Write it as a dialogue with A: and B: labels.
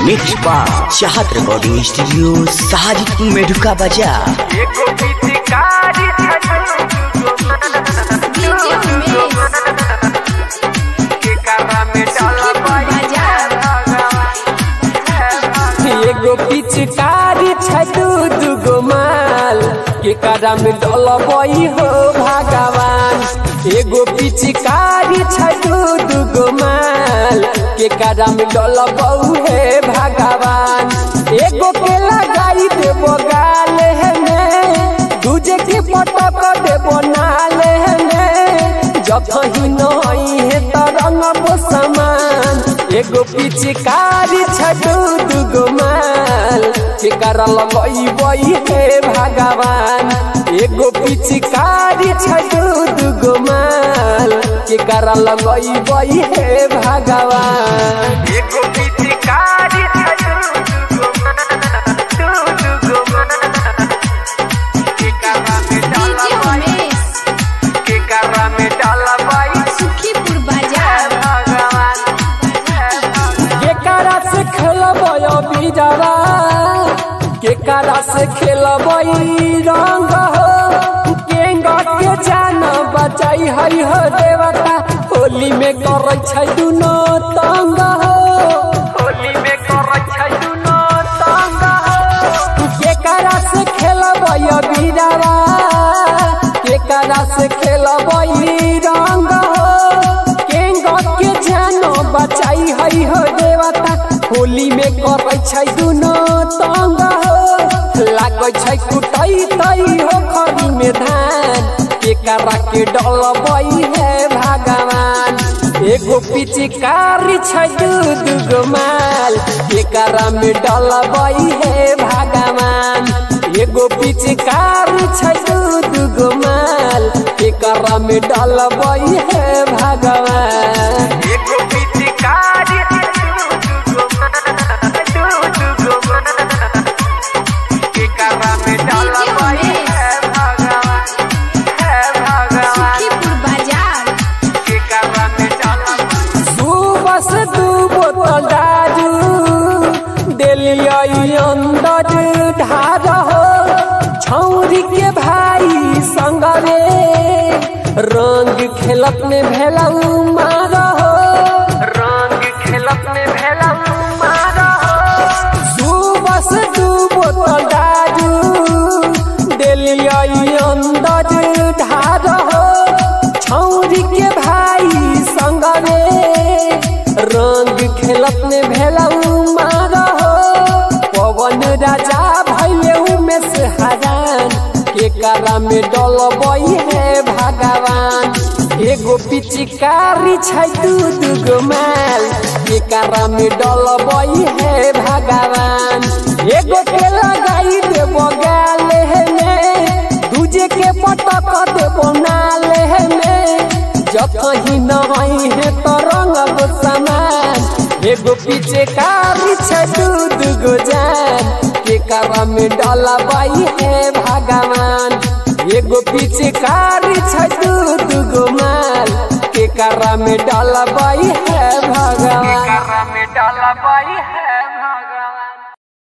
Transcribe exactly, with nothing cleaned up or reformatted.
A: Mix बार चाहत recording studio Sajid मेढुका बजा
B: एगो पिचकारी छै दू दूगो माल के करा में डलबई हो भगवान। एगो पिचकारी छै दू दूगो माल के करा में डलबऊ हे भगवान। एगो के लगाई देबो गाल में, दूजे के पटक देबो नाल में, जब कहीं नहीं है तो रंगबो समान। एगो पिचकारी छै दू दूगो माल के करा लगई हे भगवान। एगो पिचकारी छै दू दूगो माल के करा लगई हे भगवान। एगो पिचकारी छै दू दूगो माल के करा में डलबई के करा में डलबई
C: सुखीपुर बाजार
B: भगवान। केकरा से खेलबई बिजरा, केकरा से खेलबई रंग हो, केंगा के जान बचाई हई हो देवता। होली में करे छै दुनो तंग हो, होली में करे छै दुनो तंग हो। केकरा से खेलबई बिजरा, केकरा से खेलबई रंग हो, केंगा के जान बचाई हई हो देवता। होली में करे छै दुनो तंग हो, लागै छै कुटई तई हो खरी में धान, केकरा के डलबई हे भगवान। एगो पिचकारी छै दू दूगो माल केकरा में डलबई हे भगवान। एगो पिचकारी छै दू दूगो माल केकरा में डलबई हे भगवान। एगो पिचकारी
C: सुखीपुर बाजार
B: सुबह से दू बोतल दारू देलियै अंदर ढार हो, छौरी के भाई संग रे रंग खेलत में भेलऊ मार हो, रंग खेलत में भेलऊ मार हो। सुबह से दू बोतल दारू देलियै अंदर ढार हो, छौरी के भाई संग रे रंग खेलत में भेलऊ मार हो। पवन राजा भैले में से हरान, केकरा में डलबई हे भगवान। एगो पिचकारी छै दू दूगो माल केकरा में डलबई हे भगवान। एगो के लगाई देबो गाल में, दूजे के पटक देबो नाल में, जब कहीं नहीं है तो रंगब समान। एगो पिचकारी छै दू दूगो जान केकरा में डलबई हे भगवान। एगो पिचकारी छै दू दूगो माल केकरा में डलबई हे भगवान, केकरा में डलबई हे